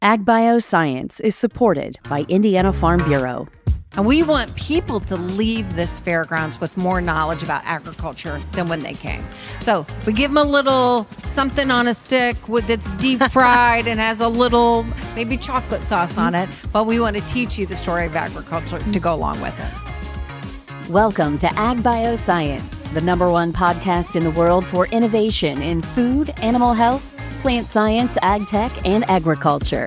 Ag Bioscience is supported by Indiana Farm Bureau. And we want people to leave this fairgrounds with more knowledge about agriculture than when they came. So we give them a little something on a stick that's deep fried and has a little maybe chocolate sauce on it. But we want to teach you the story of agriculture to go along with it. Welcome to Ag Bioscience, the #1 podcast in the world for innovation in food, animal health, plant science, ag tech, and agriculture.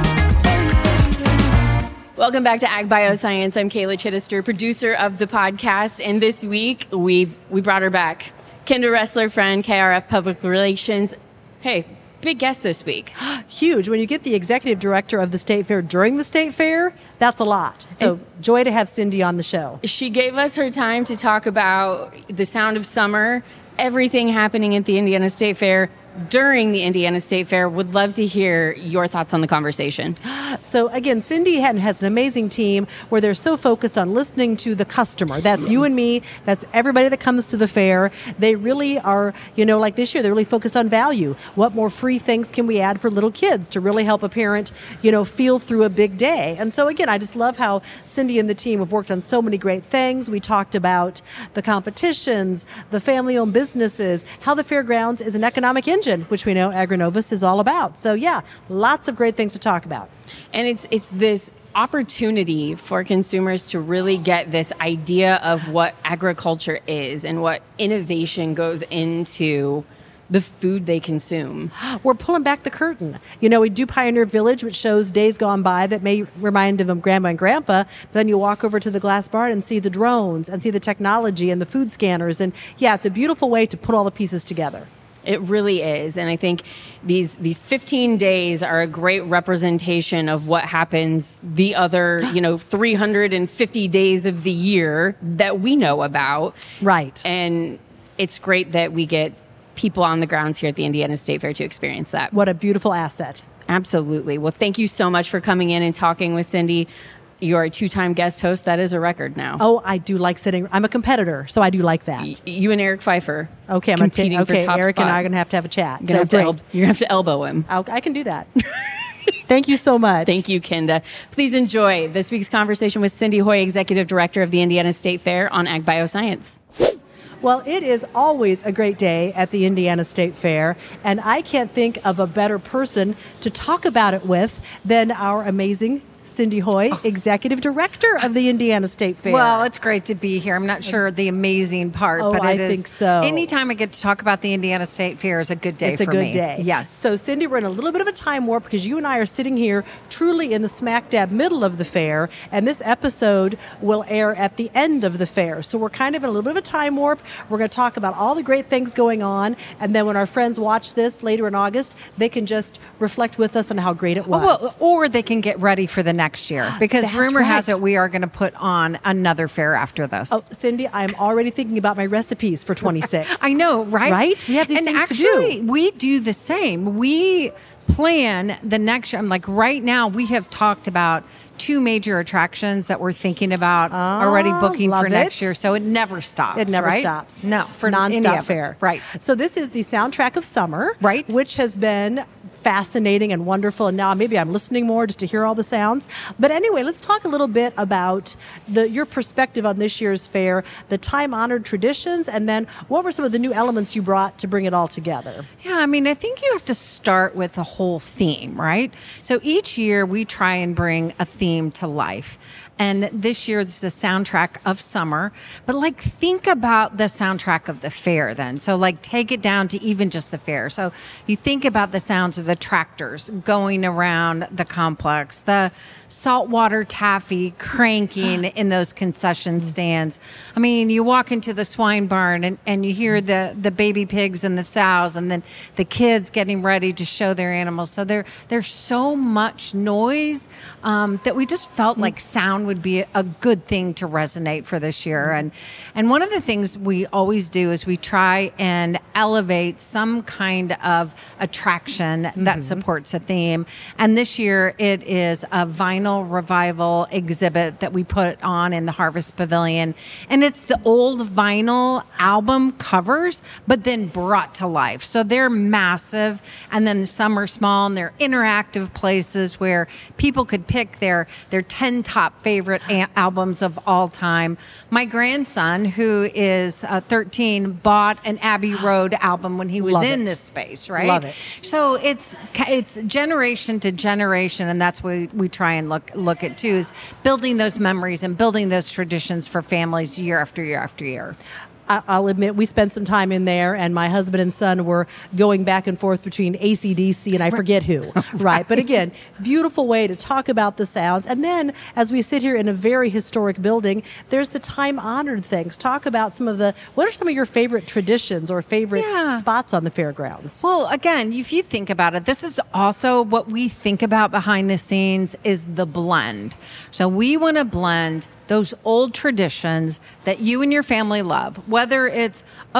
Welcome back to Ag Bioscience. I'm Kayla Chittister, producer of the podcast. And this week, we brought her back. Kendra Ressler-Friend, KRF Public Relations. Hey, big guest this week. Huge. When you get the executive director of the state fair during the state fair, that's a lot. So joy to have Cindy on the show. She gave us her time to talk about the sound of summer, everything happening at the Indiana State Fair during the Indiana State Fair. Would love to hear your thoughts on the conversation. So again, Cindy has an amazing team where they're so focused on listening to the customer. That's you and me. That's everybody that comes to the fair. They really are, like this year, they're really focused on value. What more free things can we add for little kids to really help a parent, feel through a big day? And so again, I just love how Cindy and the team have worked on so many great things. We talked about the competitions, the family-owned businesses, how the fairgrounds is an economic engine, which we know Agrinovus is all about. So yeah, lots of great things to talk about. And it's this opportunity for consumers to really get this idea of what agriculture is and what innovation goes into the food they consume. We're pulling back the curtain. We do Pioneer Village, which shows days gone by that may remind them of Grandma and Grandpa. But then you walk over to the glass barn and see the drones and see the technology and the food scanners. And yeah, it's a beautiful way to put all the pieces together. It really is. And I think these 15 days are a great representation of what happens the other, 350 days of the year that we know about. Right. And it's great that we get people on the grounds here at the Indiana State Fair to experience that. What a beautiful asset. Absolutely. Well, thank you so much for coming in and talking with Cindy. You're a 2-time guest host. That is a record now. Oh, I do like sitting. I'm a competitor, so I do like that. You and Eric Pfeiffer. Okay, I'm competing for top Eric spot. and I are going to have a chat. You're going to have to elbow him. I can do that. Thank you so much. Thank you, Kenda. Please enjoy this week's conversation with Cindy Hoy, Executive Director of the Indiana State Fair on Ag Bioscience. Well, it is always a great day at the Indiana State Fair, and I can't think of a better person to talk about it with than our amazing Cindy Hoy, Executive Director of the Indiana State Fair. Well, it's great to be here. I'm not sure the amazing part, but I think so. Anytime I get to talk about the Indiana State Fair is a good day for me. It's a good day. Yes. So, Cindy, we're in a little bit of a time warp because you and I are sitting here truly in the smack dab middle of the fair, and this episode will air at the end of the fair. So we're kind of in a little bit of a time warp. We're going to talk about all the great things going on, and then when our friends watch this later in August, they can just reflect with us on how great it was. Well, or they can get ready for the next year, because rumor has it we are going to put on another fair after this. Oh, Cindy, I'm already thinking about my recipes for 26. I know, right? Right? We have these things to do. And actually, we do the same. We plan the next year. Like right now, we have talked about 2 major attractions that we're thinking about already booking for next year. So it never stops. It never right? stops. No, for nonstop fair. Right. So this is the soundtrack of summer, right? Which has been fascinating and wonderful. And now maybe I'm listening more just to hear all the sounds. But anyway, let's talk a little bit about your perspective on this year's fair, the time-honored traditions, and then what were some of the new elements you brought to bring it all together? Yeah, I think you have to start with the whole theme, right? So each year we try and bring a theme to life. And this year it's the soundtrack of summer. But think about the soundtrack of the fair then. So take it down to even just the fair. So you think about the sounds of the tractors going around the complex, the saltwater taffy cranking in those concession stands. You walk into the swine barn and you hear the baby pigs and the sows, and then the kids getting ready to show their animals. So there's so much noise that we just felt like sound would be a good thing to resonate for this year. And one of the things we always do is we try and elevate some kind of attraction that supports a theme. And this year it is a vinyl revival exhibit that we put on in the Harvest Pavilion. And it's the old vinyl album covers, but then brought to life. So they're massive. And then some are small, and they're interactive places where people could pick their 10 top favorite albums of all time. My grandson, who is 13, bought an Abbey Road album when he was in this space, right? Love it. So it's generation to generation, and that's what we try and look at too, is building those memories and building those traditions for families year after year after year. I'll admit we spent some time in there, and my husband and son were going back and forth between AC/DC and I forget who, right? But again, beautiful way to talk about the sounds. And then as we sit here in a very historic building, there's the time-honored things. Talk about what are some of your favorite traditions or favorite spots on the fairgrounds? Well, again, if you think about it, this is also what we think about behind the scenes is the blend. So we want to blend those old traditions that you and your family love, whether it's,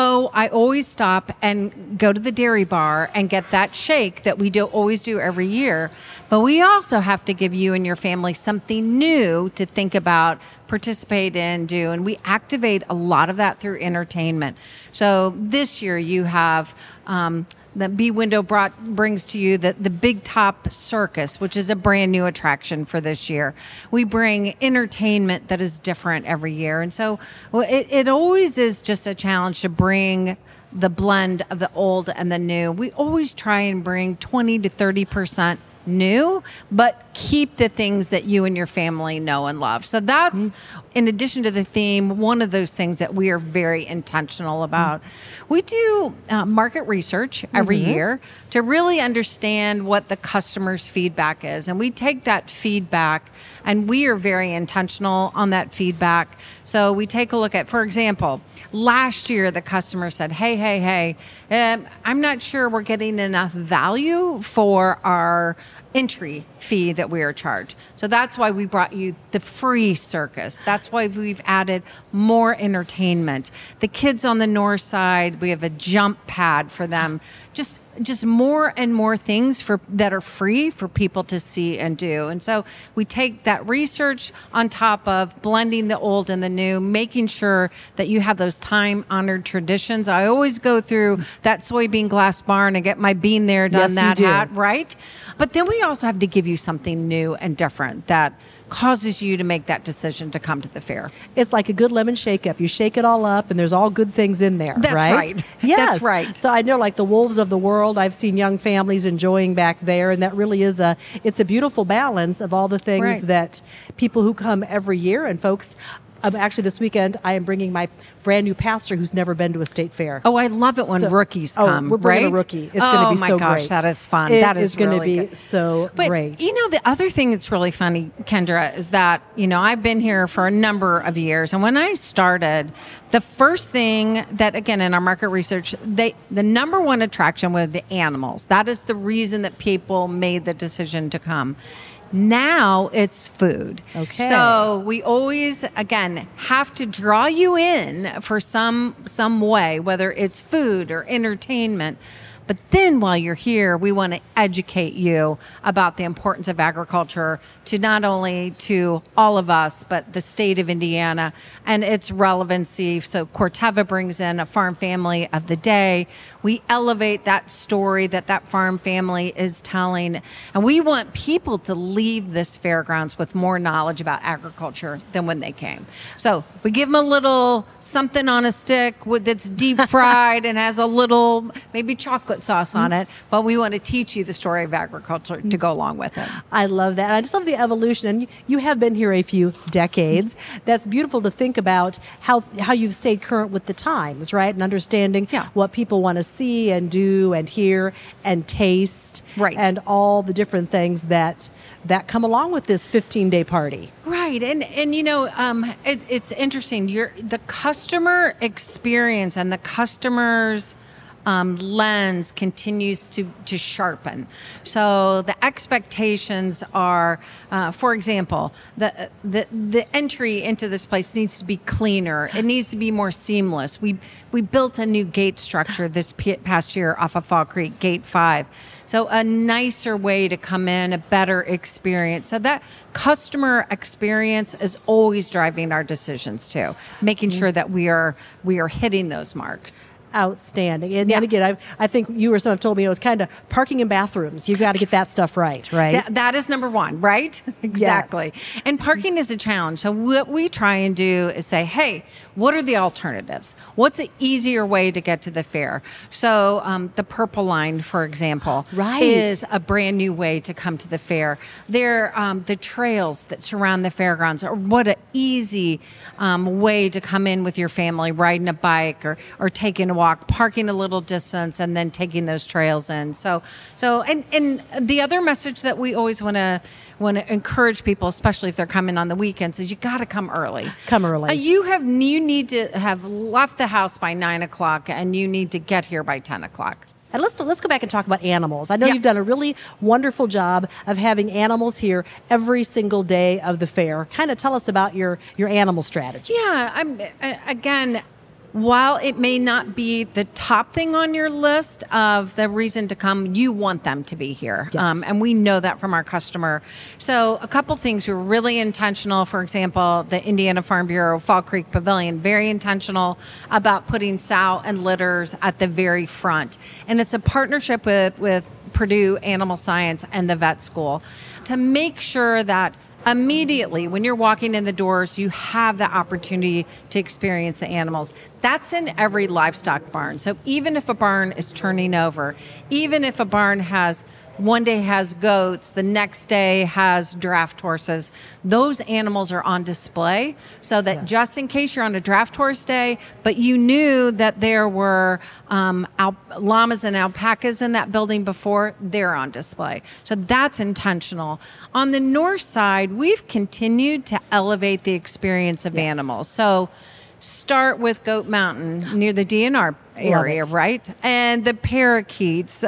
I always stop and go to the dairy bar and get that shake that we always do every year. But we also have to give you and your family something new to think about, participate in, do. And we activate a lot of that through entertainment. So this year you have the B Window brings to you the Big Top Circus, which is a brand new attraction for this year. We bring entertainment that is different every year. And so it always is just a challenge to bring the blend of the old and the new. We always try and bring 20 to 30% new, but keep the things that you and your family know and love. So that's, in addition to the theme, one of those things that we are very intentional about. We do market research every year to really understand what the customer's feedback is. And we take that feedback and we are very intentional on that feedback. So we take a look at, for example, last year the customer said, hey, I'm not sure we're getting enough value for our entry fee that we are charged. So that's why we brought you the free circus. That's why we've added more entertainment. The kids on the north side, we have a jump pad for them. Just more and more things that are free for people to see and do. And so we take that research on top of blending the old and the new, making sure that you have those time-honored traditions. I always go through that soybean glass barn and get my bean there, done that hat, right? But then we also have to give you something new and different that causes you to make that decision to come to the fair. It's like a good lemon shake-up. You shake it all up, and there's all good things in there, That's right. Yes. That's right. So I know, like the Wolves of the World, I've seen young families enjoying back there, and that really is it's a beautiful balance of all the things that people who come every year, and folks. Actually, this weekend, I am bringing my brand new pastor who's never been to a state fair. Oh, I love it when rookies come. We're bringing a rookie. It's going to be so great. Oh my gosh, that is fun. That is going to really be good. so great. But you know, the other thing that's really funny, Kendra, is that, I've been here for a number of years. And when I started, the first thing that, again, in our market research, the number one attraction was the animals. That is the reason that people made the decision to come. Now it's food. Okay. So we always, again, have to draw you in for some way, whether it's food or entertainment. But then while you're here, we want to educate you about the importance of agriculture to not only to all of us, but the state of Indiana and its relevancy. So Corteva brings in a farm family of the day. We elevate that story that farm family is telling. And we want people to leave this fairgrounds with more knowledge about agriculture than when they came. So we give them a little something on a stick that's deep fried and has a little maybe chocolate sauce on it, but we want to teach you the story of agriculture to go along with it. I love that. I just love the evolution. And you have been here a few decades. That's beautiful to think about how you've stayed current with the times, right? And understanding what people want to see and do and hear and taste. Right. And all the different things that come along with this 15-day party. Right. And it's interesting. The customer experience and the customer's lens continues to sharpen. So the expectations are, for example, the entry into this place needs to be cleaner. It needs to be more seamless. We built a new gate structure this past year off of Fall Creek, Gate 5. So a nicer way to come in, a better experience. So that customer experience is always driving our decisions too, making sure that we are hitting those marks. Outstanding. And again, I think you or some have told me it was kind of parking and bathrooms. You've got to get that stuff right? That is number one, right? Exactly. Yes. And parking is a challenge. So what we try and do is say, hey, what are the alternatives? What's an easier way to get to the fair? So the Purple Line, for example, is a brand new way to come to the fair. The trails that surround the fairgrounds are what an easy way to come in with your family, riding a bike or taking a walk, parking a little distance, and then taking those trails in. So and the other message that we always want to encourage people, especially if they're coming on the weekends, is you got to come early. Come early. You need to have left the house by 9:00, and you need to get here by 10:00. And let's go back and talk about animals. I know you've done a really wonderful job of having animals here every single day of the fair. Kind of tell us about your animal strategy. Again, while it may not be the top thing on your list of the reason to come, you want them to be here. Yes. And we know that from our customer. So a couple things were really intentional. For example, the Indiana Farm Bureau Fall Creek Pavilion, very intentional about putting sow and litters at the very front. And it's a partnership with Purdue Animal Science and the vet school to make sure that immediately when you're walking in the doors, you have the opportunity to experience the animals. That's in every livestock barn. So even if a barn is turning over, even if a barn one day has goats, the next day has draft horses, those animals are on display so that just in case you're on a draft horse day, but you knew that there were llamas and alpacas in that building before, they're on display. So that's intentional. On the north side, we've continued to elevate the experience of animals. So start with Goat Mountain near the DNR area, right? And the parakeets,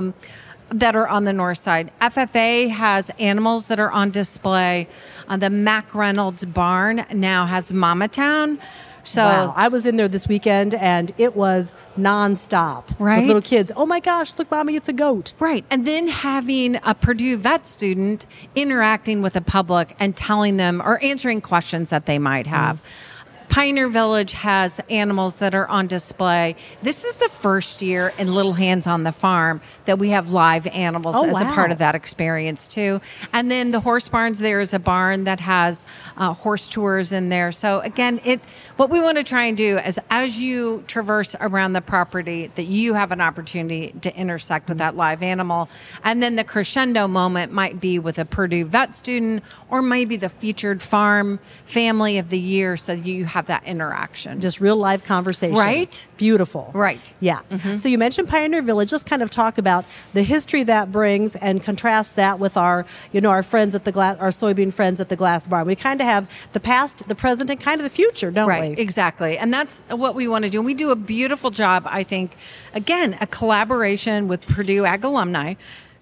that are on the north side. FFA has animals that are on display. The Mack Reynolds barn now has Mama Town. So wow. I was in there this weekend and it was nonstop. Right. With little kids. Oh my gosh, look, Mommy, it's a goat. Right. And then having a Purdue vet student interacting with the public and telling them or answering questions that they might have. Pioneer Village has animals that are on display. This is the first year in Little Hands on the Farm that we have live animals as a part of that experience too. And then the horse barns, there is a barn that has horse tours in there. So again, what we want to try and do is as you traverse around the property that you have an opportunity to intersect with that live animal. And then the crescendo moment might be with a Purdue vet student or maybe the featured farm family of the year so you have that interaction. Just real live conversation. Right? Beautiful. Right. Yeah. Mm-hmm. So you mentioned Pioneer Village. Just kind of talk about the history that brings and contrast that with our friends at our soybean friends at the Glass Barn. We kind of have the past, the present, and kind of the future, don't we? Right. Exactly. And that's what we want to do. And we do a beautiful job, I think, again, a collaboration with Purdue Ag alumni.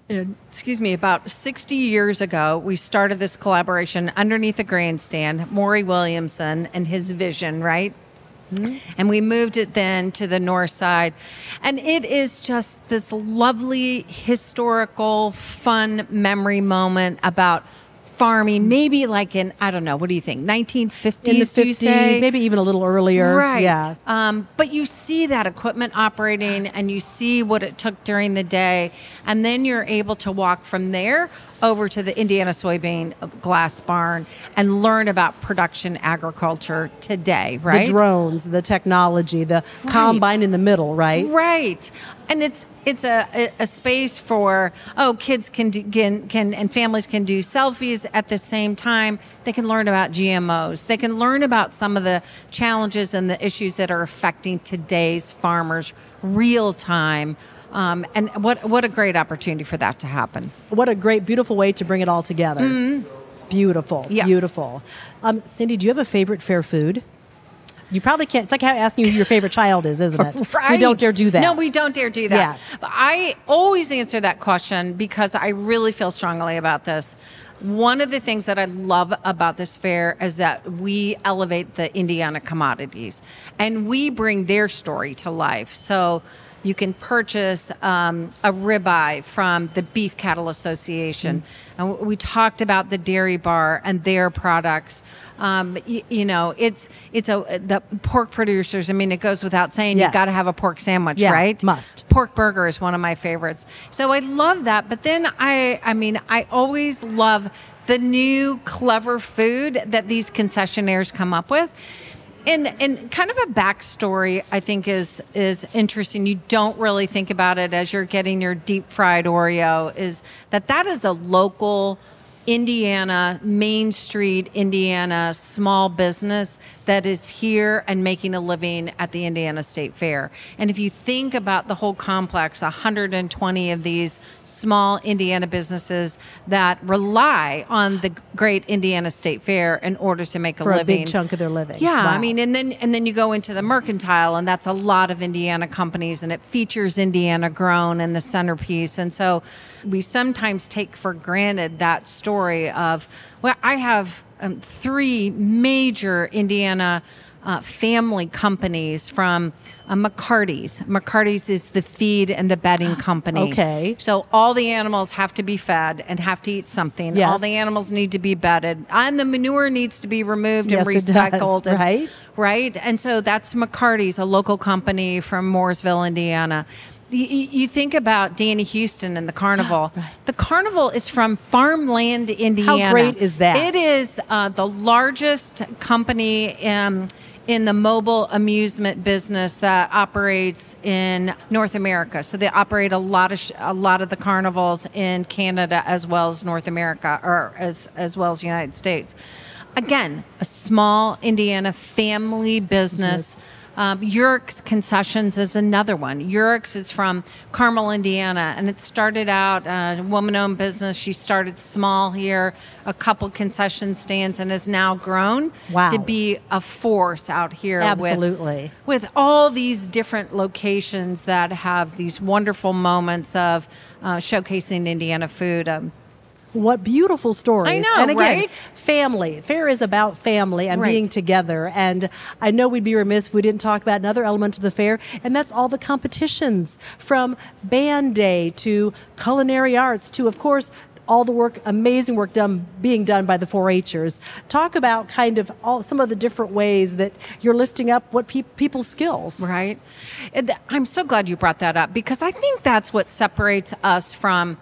About 60 years ago, we started this collaboration underneath a grandstand, Maury Williamson and his vision, right? Mm-hmm. And we moved it then to the north side. And it is just this lovely, historical, fun memory moment about farming, maybe like in, I don't know, what do you think, 1950s, in the 50s, do you say? Maybe even a little earlier. Right. Yeah. But you see that equipment operating and you see what it took during the day. And then you're able to walk from there over to the Indiana Soybean Glass Barn and learn about production agriculture today, right? The drones, the technology, the combine in the middle, right? Right. And it's a space for kids can and families can do selfies at the same time. They can learn about GMOs. They can learn about some of the challenges and the issues that are affecting today's farmers real time. And what a great opportunity for that to happen. What a great, beautiful way to bring it all together. Mm-hmm. Beautiful. Yes. Beautiful. Cindy, do you have a favorite fair food? You probably can't. It's like asking you who your favorite child is, isn't it? Right. We don't dare do that. No, we don't dare do that. Yes. But I always answer that question because I really feel strongly about this. One of the things that I love about this fair is that we elevate the Indiana commodities and we bring their story to life. So you can purchase a ribeye from the Beef Cattle Association. And we talked about the Dairy Bar and their products. It's the pork producers. I mean, it goes without saying, Yes. you've got to have a pork sandwich, Yeah, right? must. Pork burger is one of my favorites. So I love that. But then I always love the new clever food that these concessionaires come up with. And kind of a backstory, I think, is interesting. You don't really think about it as you're getting your deep fried Oreo, is that is a local Indiana, Main Street, Indiana small business that is here and making a living at the Indiana State Fair. And if you think about the whole complex, 120 of these small Indiana businesses that rely on the great Indiana State Fair in order to make For a living. a big chunk of their living. Yeah, Wow. I mean, and then you go into the Mercantile, and that's a lot of Indiana companies, and it features Indiana grown in the centerpiece. And so we sometimes take for granted that story of, well, I have 3 major Indiana family companies from McCarty's. McCarty's is the feed and the bedding company. Okay. So all the animals have to be fed and have to eat something. Yes. All the animals need to be bedded. And the manure needs to be removed and Yes, it recycled. does, right? Right. And so that's McCarty's, a local company from Mooresville, Indiana. You think about Danny Houston and the carnival. The carnival is from Farmland, Indiana. How great is that? It is the largest company in the mobile amusement business that operates in North America. So they operate a lot of the carnivals in Canada as well as North America, or as well as the United States. Again, a small Indiana family business. Urix Concessions is another one. Urix is from Carmel, Indiana, and it started out a woman-owned business. She started small here, a couple concession stands, and has now grown to be a force out here. Absolutely. With all these different locations that have these wonderful moments of showcasing Indiana food. What beautiful stories. I know, and again, right? Family. Fair is about family and Right. being together. And I know we'd be remiss if we didn't talk about another element of the fair, and that's all the competitions, from band day to culinary arts to, of course, all the work, amazing work being done by the 4-H'ers. Talk about kind of some of the different ways that you're lifting up what people's skills. Right. I'm so glad you brought that up, because I think that's what separates us from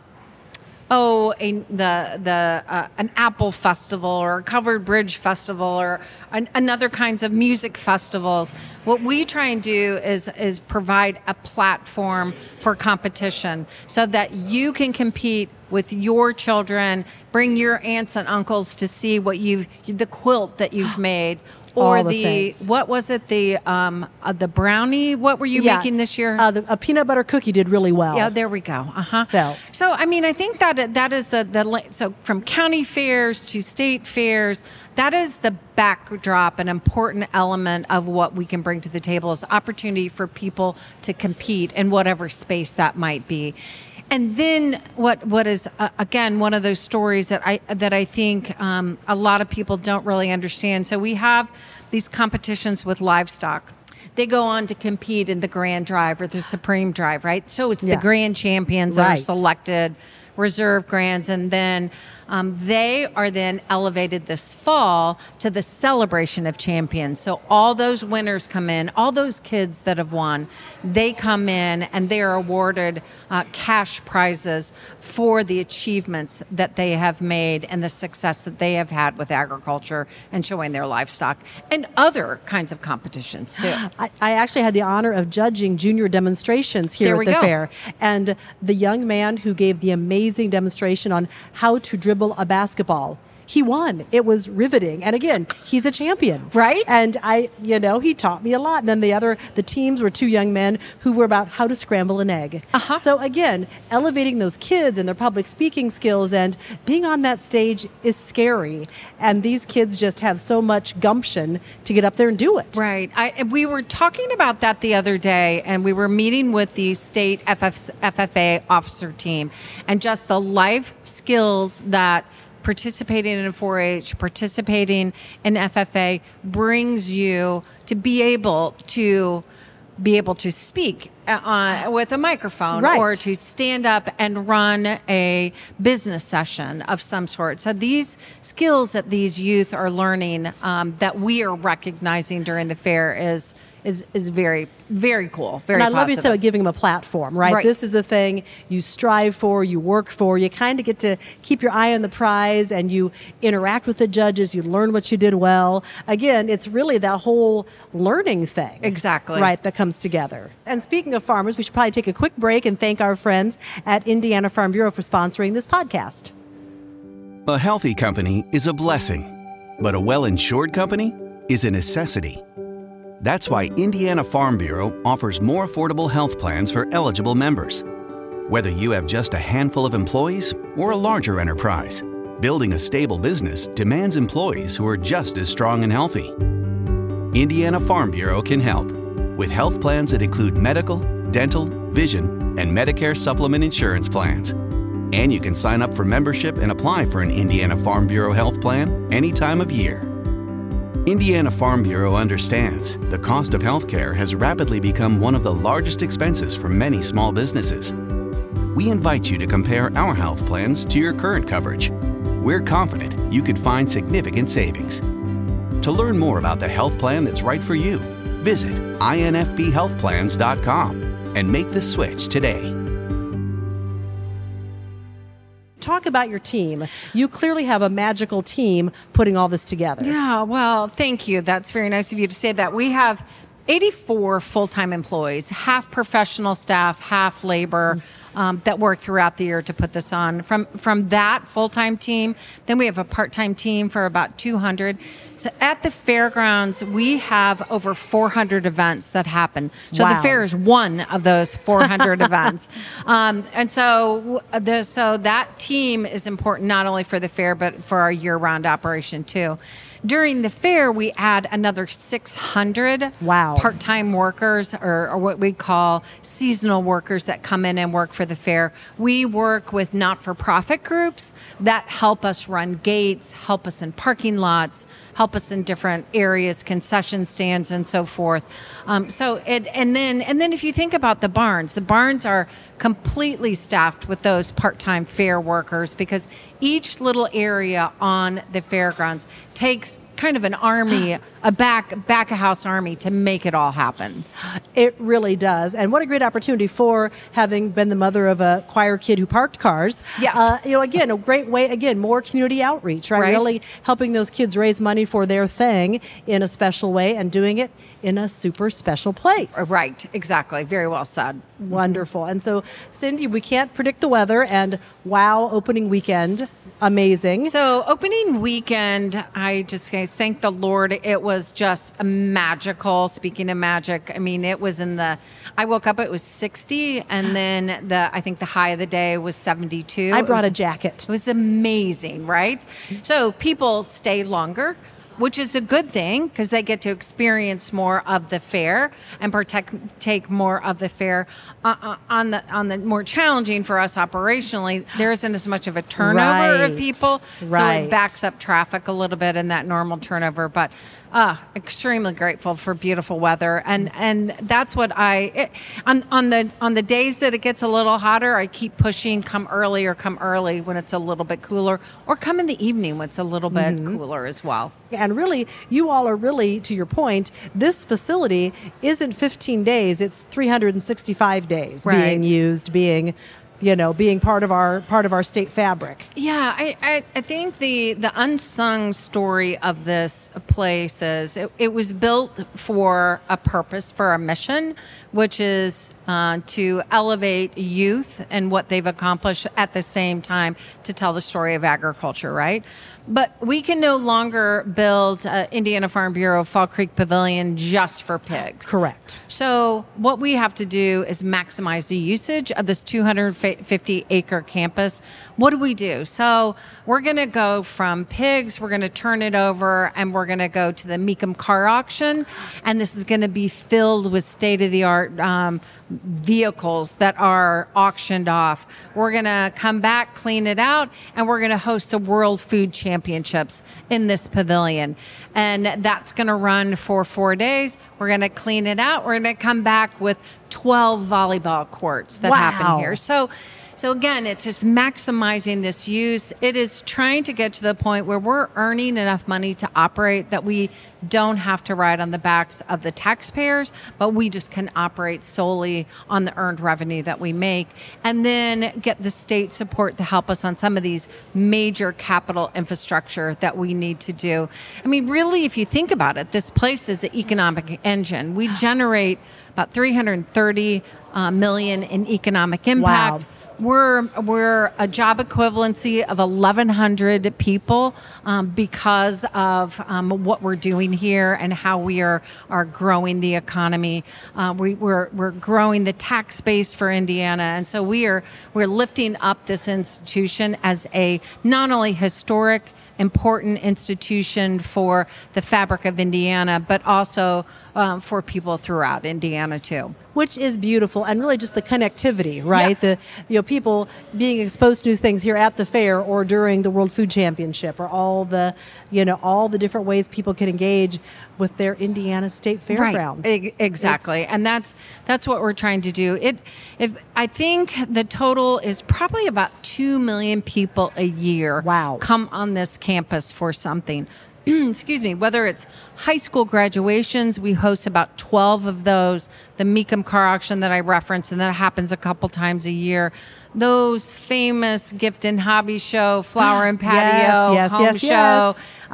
an Apple festival or a Covered Bridge festival or another kinds of music festivals. What we try and do is provide a platform for competition so that you can compete with your children, bring your aunts and uncles to see what the quilt that you've made. Or All the things. what was it? The brownie. What were you making this year? A peanut butter cookie did really well. Yeah, there we go. So I mean, I think that is so from county fairs to state fairs, that is the backdrop, an important element of what we can bring to the table is opportunity for people to compete in whatever space that might be. And then what is again one of those stories that I think a lot of people don't really understand. So we have these competitions with livestock. They go on to compete in the Grand Drive or the Supreme Drive, right? So it's the grand champions that are selected, reserve grands, and then they are then elevated this fall to the Celebration of Champions. So all those winners come in, all those kids that have won, they come in and they are awarded cash prizes for the achievements that they have made and the success that they have had with agriculture and showing their livestock and other kinds of competitions too. I actually had the honor of judging junior demonstrations here at the fair. And the young man who gave the amazing demonstration on how to dribble a basketball, he won. It was riveting. And again, he's a champion. Right. And he taught me a lot. And then the teams were two young men who were about how to scramble an egg. So again, elevating those kids and their public speaking skills and being on that stage is scary. And these kids just have so much gumption to get up there and do it. Right. We were talking about that the other day, and we were meeting with the state FFA officer team, and just the life skills that participating in 4-H, participating in FFA brings you to be able to speak with a microphone, right, or to stand up and run a business session of some sort. So these skills that these youth are learning, that we are recognizing during the fair is very, very cool. Very and I love you positive. so giving them a platform, right? This is the thing you strive for, you work for. You kind of get to keep your eye on the prize, and you interact with the judges. You learn what you did well. Again, it's really that whole learning thing. Exactly. Right, that comes together. And speaking of farmers, we should probably take a quick break and thank our friends at Indiana Farm Bureau for sponsoring this podcast. A healthy company is a blessing, but a well-insured company is a necessity. That's why Indiana Farm Bureau offers more affordable health plans for eligible members. Whether you have just a handful of employees or a larger enterprise, building a stable business demands employees who are just as strong and healthy. Indiana Farm Bureau can help with health plans that include medical, dental, vision, and Medicare supplement insurance plans. And you can sign up for membership and apply for an Indiana Farm Bureau health plan any time of year. Indiana Farm Bureau understands the cost of healthcare has rapidly become one of the largest expenses for many small businesses. We invite you to compare our health plans to your current coverage. We're confident you could find significant savings. To learn more about the health plan that's right for you, visit infbhealthplans.com and make the switch today. Talk about your team. You clearly have a magical team putting all this together. Yeah, well, thank you. That's very nice of you to say that. We have 84 full-time employees, half professional staff, half labor, that work throughout the year to put this on. From that full-time team, then we have a part-time team for about 200. So at the fairgrounds, we have over 400 events that happen. So Wow. the fair is one of those 400 events. And so that team is important not only for the fair, but for our year-round operation too. During the fair, we add another 600 Wow. part-time workers, or what we call seasonal workers that come in and work for the fair. We work with not-for-profit groups that help us run gates, help us in parking lots, help us in different areas, concession stands, and so forth. And then if you think about the barns are completely staffed with those part-time fair workers, because each little area on the fairgrounds takes kind of an army, a back of house army to make it all happen. It really does. And what a great opportunity for having been the mother of a choir kid who parked cars. Yes. Again, a great way, more community outreach, right? Really helping those kids raise money for their thing in a special way and doing it in a super special place. Right, exactly. Very well said. Wonderful. And so, Cindy, we can't predict the weather, and wow, opening weekend, amazing. So opening weekend, I just thank the Lord. It was just magical. Speaking of magic, I mean, it was I woke up, it was 60, and then I think the high of the day was 72. I brought a jacket. It was amazing, right? So people stay longer, which is a good thing because they get to experience more of the fair and take more of the fair. On the more challenging for us operationally, there isn't as much of a turnover of people, so it backs up traffic a little bit in that normal turnover. But extremely grateful for beautiful weather, and that's what on the days that it gets a little hotter, I keep pushing. Come early when it's a little bit cooler, or come in the evening when it's a little bit cooler as well. And really, you all are really, to your point, this facility isn't 15 days, it's 365 days being used, being part of our state fabric. Yeah, I think the unsung story of this place is it was built for a purpose, for a mission, which is to elevate youth and what they've accomplished at the same time to tell the story of agriculture, right? But we can no longer build Indiana Farm Bureau Fall Creek Pavilion just for pigs. Correct. So what we have to do is maximize the usage of this 250-acre campus. What do? So we're going to go from pigs, we're going to turn it over, and we're going to go to the Mecum car auction. And this is going to be filled with state-of-the-art vehicles that are auctioned off. We're going to come back, clean it out, and we're going to host the World Food Championships in this pavilion. And that's going to run for 4 days. We're going to clean it out. We're going to come back with 12 volleyball courts that happen here. So again, it's just maximizing this use. It is trying to get to the point where we're earning enough money to operate that we don't have to ride on the backs of the taxpayers, but we just can operate solely on the earned revenue that we make, and then get the state support to help us on some of these major capital infrastructure that we need to do. I mean, really, if you think about it, this place is an economic engine. We generate about $330 million in economic impact. Wow. We're a job equivalency of 1,100 people because of what we're doing here and how we are growing the economy. We're growing the tax base for Indiana, and so we're lifting up this institution as a not only historic, important institution for the fabric of Indiana, but also for people throughout Indiana too. Which is beautiful, and really just the connectivity, right? Yes. The people being exposed to these things here at the fair or during the World Food Championship, or all the different ways people can engage with their Indiana State Fairgrounds. Right. Exactly, and that's what we're trying to do. I think the total is probably about 2 million people a year. Wow. Come on this campus for something. Excuse me, whether it's high school graduations, we host about 12 of those, the Mecum car auction that I referenced, and that happens a couple times a year. Those famous gift and hobby show, flower and patio, home show,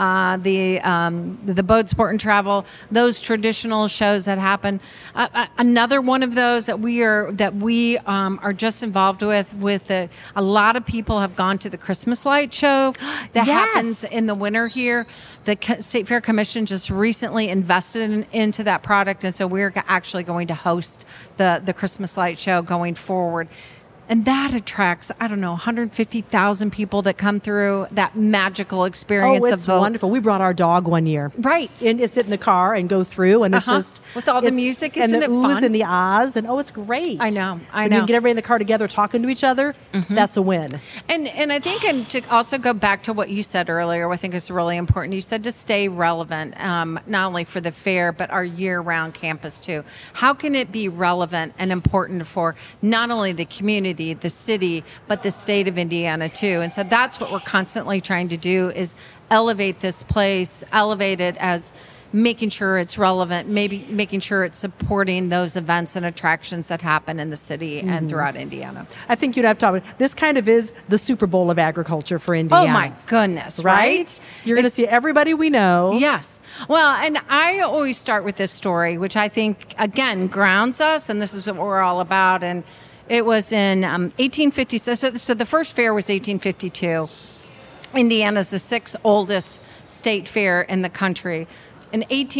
the boat sport and travel, those traditional shows that happen. Another one of those that we are just involved with a lot of people have gone to the Christmas light show that happens in the winter here. The State Fair Commission just recently invested into that product, and so we're actually going to host the Christmas light show going forward. And that attracts, 150,000 people that come through that magical experience. Oh, it's wonderful. We brought our dog one year. Right. And sit in the car and go through, and it's just... With all the music, isn't it fun? And the oohs and the ahs, and it's great. I know. When you get everybody in the car together talking to each other, that's a win. And I think, and to also go back to what you said earlier, I think is really important. You said to stay relevant, not only for the fair, but our year-round campus too. How can it be relevant and important for not only the community, the city, but the state of Indiana too? And so that's what we're constantly trying to do, is elevate this place, elevate it as making sure it's relevant, maybe making sure it's supporting those events and attractions that happen in the city and throughout Indiana. I think you'd have to talk about this. Kind of is the Super Bowl of agriculture for Indiana. Oh my goodness, right? You're going to see everybody we know. Yes. Well, and I always start with this story, which I think, again, grounds us, and this is what we're all about. And it was in 1850. So the first fair was 1852. Indiana's the sixth oldest state fair in the country. In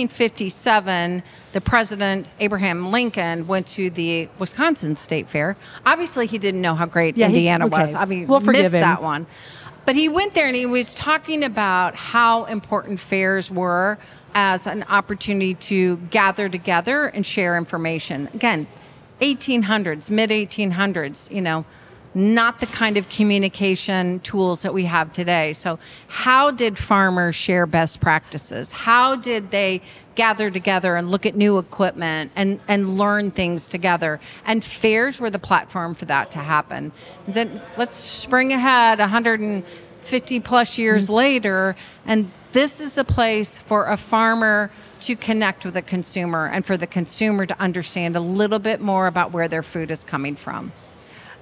1857, the president, Abraham Lincoln, went to the Wisconsin State Fair. Obviously, he didn't know how great Indiana was. I mean, we'll forgive missed him. That one. But he went there and he was talking about how important fairs were as an opportunity to gather together and share information. Again, 1800s, mid-1800s, not the kind of communication tools that we have today. So how did farmers share best practices? How did they gather together and look at new equipment and learn things together? And fairs were the platform for that to happen. And then let's spring ahead 150 plus years later, and this is a place for a farmer to connect with a consumer and for the consumer to understand a little bit more about where their food is coming from.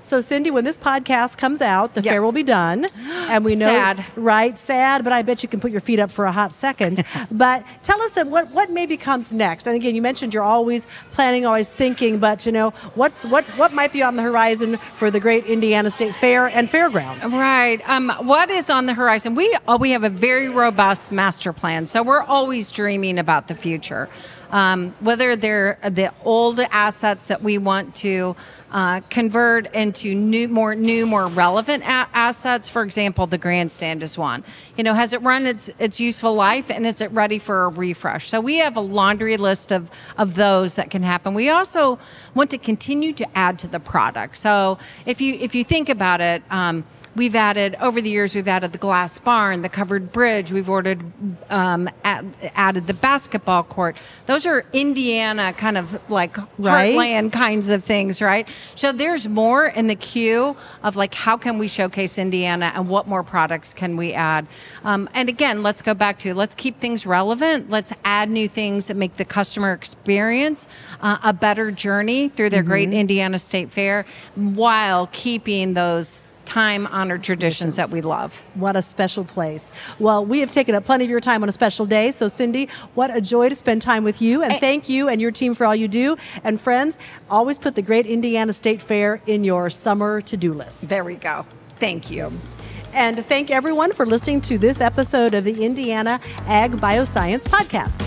So Cindy, when this podcast comes out, the Yes. fair will be done. And we know, Sad. right? Sad, but I bet you can put your feet up for a hot second. But tell us then what maybe comes next. And again, you mentioned you're always planning, always thinking, but what might be on the horizon for the great Indiana State Fair and Fairgrounds? Right. What is on the horizon? We have a very robust master plan, so we're always dreaming about the future. Whether they're the old assets that we want to convert into more relevant assets. For example, the grandstand is one. Has it run its useful life, and is it ready for a refresh? So we have a laundry list of those that can happen. We also want to continue to add to the product. So if you think about it. Over the years, we've added the glass barn, the covered bridge. We've added the basketball court. Those are Indiana kind of like heartland kinds of things, right? So there's more in the queue of like, how can we showcase Indiana and what more products can we add? And again, let's go back to, let's keep things relevant. Let's add new things that make the customer experience a better journey through their great Indiana State Fair while keeping those time-honored traditions that we love. What a special place. Well, we have taken up plenty of your time on a special day. So, Cindy, what a joy to spend time with you. And thank you and your team for all you do. And friends, always put the great Indiana State Fair in your summer to-do list. There we go. Thank you. And thank everyone for listening to this episode of the Indiana Ag Bioscience Podcast.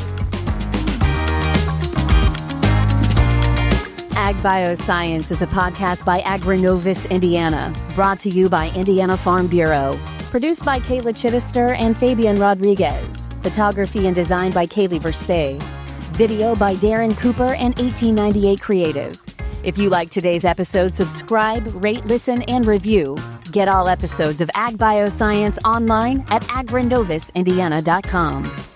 Ag Bioscience is a podcast by Agrinovus Indiana, brought to you by Indiana Farm Bureau. Produced by Kayla Chittister and Fabian Rodriguez. Photography and design by Kaylee Verstay. Video by Darren Cooper and 1898 Creative. If you like today's episode, subscribe, rate, listen, and review. Get all episodes of Ag Bioscience online at agrinovusindiana.com.